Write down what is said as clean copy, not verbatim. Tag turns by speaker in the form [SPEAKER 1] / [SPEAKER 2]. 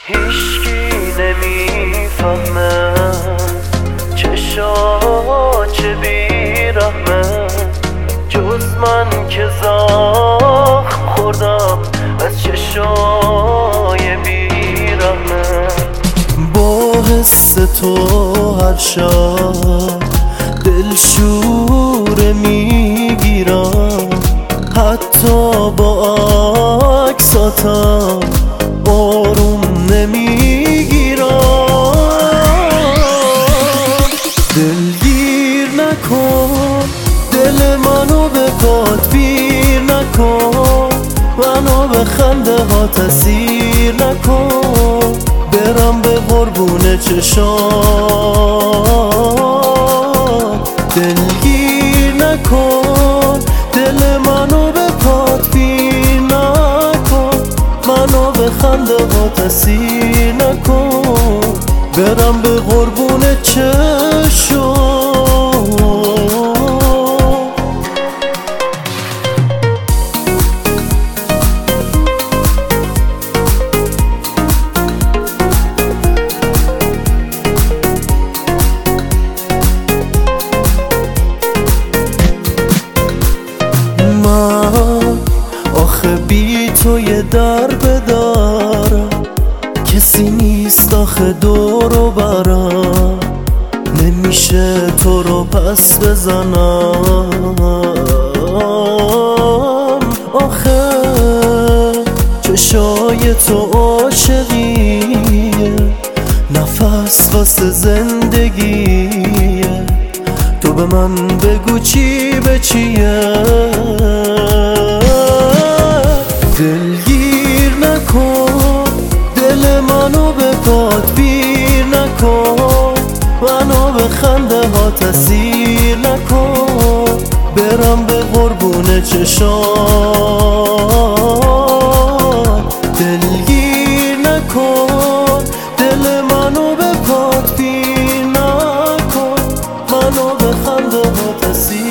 [SPEAKER 1] هیچکی نمیفهمه چه بیرحمه جز من که زخم خوردم از چشای بیرحمه. با حس تو هر شب دلشوره میگیرم، حتی با عکساتم آروم نمیگیرم. دلگیر نکن دل منو به پات پیر نکن، منو به خنده ها تسیر نکن، برم به قربون چشات. دلگیر نکن دل منو به پات پیر نکن، منو به خنده ها تسیر نکن، برم به قربون چشات. آخه بی تو یه در بدارم، کسی نیست آخه دورو برم، نمیشه تو رو پس بزنم. آخه چشای تو عاشقیه، نفس واسه زندگیه، تو به من بگو چی به چیه. دلگیر نکن دل منو به پات پیر نکن، منو به خنده ها تسیر نکن، برم به قربون چشات. دلگیر نکن دل منو به پات پیر نکن، منو به خنده ها تسیر